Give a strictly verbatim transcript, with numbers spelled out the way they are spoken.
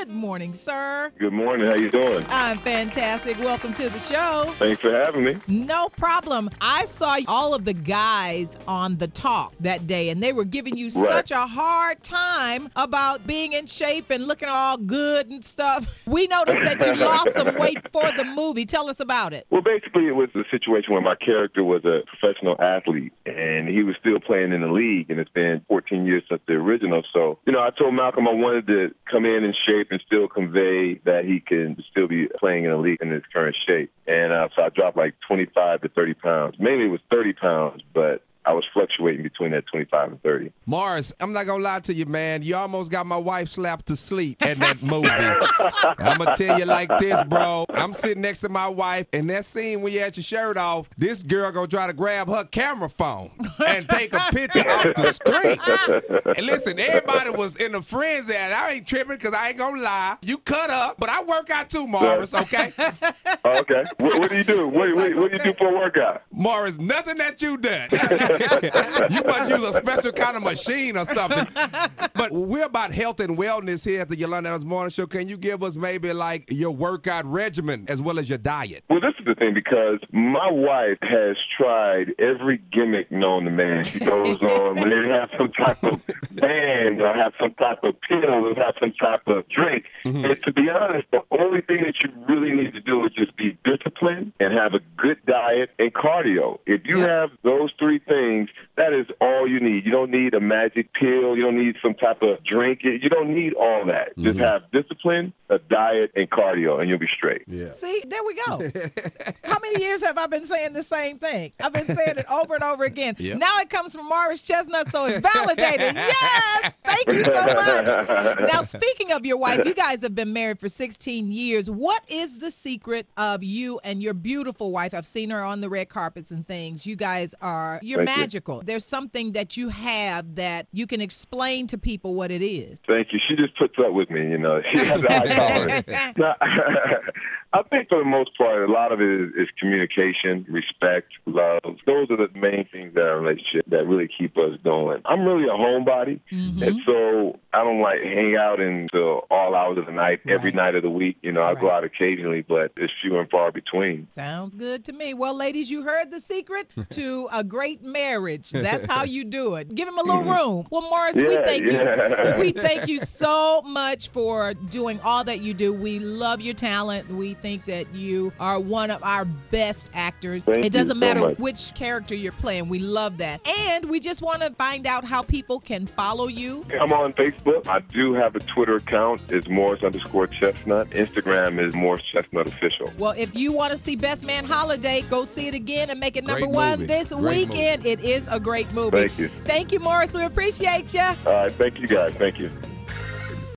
Good morning, sir. Good morning. How you doing? I'm fantastic. Welcome to the show. Thanks for having me. No problem. I saw all of the guys on The Talk that day, and they were giving you Right. such a hard time about being in shape and looking all good and stuff. We noticed that you lost some weight for the movie. Tell us about it. Well, basically, it was a situation where my character was a professional athlete, and he was still playing in the league, and it's been fourteen years since the original. So, you know, I told Malcolm I wanted to come in in shape and still convey that he can still be playing in the league in his current shape. And uh, so I dropped like twenty-five to thirty pounds. Mainly it was thirty pounds, but I was fluctuating between that twenty-five and thirty. Morris, I'm not going to lie to you, man. You almost got my wife slapped to sleep in that movie. I'm going to tell you like this, bro. I'm sitting next to my wife, and that scene when you had your shirt off, this girl going to try to grab her camera phone and take a picture off the screen. And listen, everybody was in a frenzy, and I ain't tripping because I ain't going to lie. You cut up, but I work out too, Morris, okay? Okay. What, what do you do? What, what, what do you do for a workout? Morris, nothing that you done. You must use a special kind of machine or something. But we're about health and wellness here at the Yolanda Adams Morning Show. Can you give us maybe like your workout regimen as well as your diet? Well, this is the thing, because my wife has tried every gimmick known to man. She goes on when they have some type of band or have some type of pill or have some type of drink. Mm-hmm. And to be honest, the only thing that you really need to do is just be disciplined and have a good diet and cardio. If you yeah. have those three things, that is all you need. You don't need a magic pill. You don't need some type of drink. You don't need all that. Mm-hmm. Just have discipline, a diet, and cardio, and you'll be straight. Yeah. See, there we go. How many years have I been saying the same thing? I've been saying it over and over again. Yep. Now it comes from Morris Chestnut, so it's validated. Yes! Thank you so much. Now, speaking of your wife, you guys have been married for sixteen years. What is the secret of you and your beautiful wife? I've seen her on the red carpets and things. You guys are, you're Thank magical. You. There's something that you have that you can explain to people what it is. Thank you. She just puts up with me, you know. She has a high tolerance. Now, I think for the most part, a lot of it is, is communication, respect, love. Those are the main things that our relationship that really keep us going. I'm really a homebody, mm-hmm. and so I don't like hang out until all hours of the night, right. every night of the week. You know, I right. go out occasionally, but it's few and far between. Sounds good to me. Well, ladies, you heard the secret to a great marriage. That's how you do it. Give him a little room. Well, Morris, yeah, we thank yeah. you. We thank you so much for doing all that you do. We love your talent. We think that you are one of our best actors. Thank it doesn't so matter much. which character you're playing. We love that. And we just want to find out how people can follow you. I'm on Facebook. I do have a Twitter account. It's Morris underscore Chestnut. Instagram is Morris Chestnut Official. Well, if you want to see Best Man Holiday, go see it again and make it number great one movie. this Great weekend. Movie. It is a great movie. Thank you. Thank you, Morris. We appreciate you. All right. Thank you, guys. Thank you.